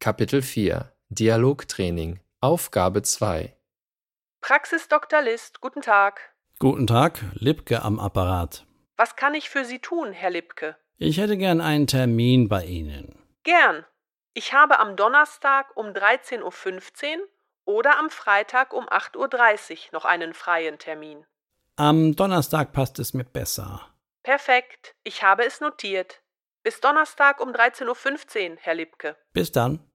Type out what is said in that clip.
Kapitel 4 Dialogtraining Aufgabe 2 Praxis Dr. List, guten Tag. Guten Tag, Lipke am Apparat. Was kann ich für Sie tun, Herr Lipke? Ich hätte gern einen Termin bei Ihnen. Gern. Ich habe am Donnerstag um 13:15 Uhr oder am Freitag um 8:30 Uhr noch einen freien Termin. Am Donnerstag passt es mir besser. Perfekt, ich habe es notiert. Bis Donnerstag um 13:15 Uhr, Herr Lipke. Bis dann.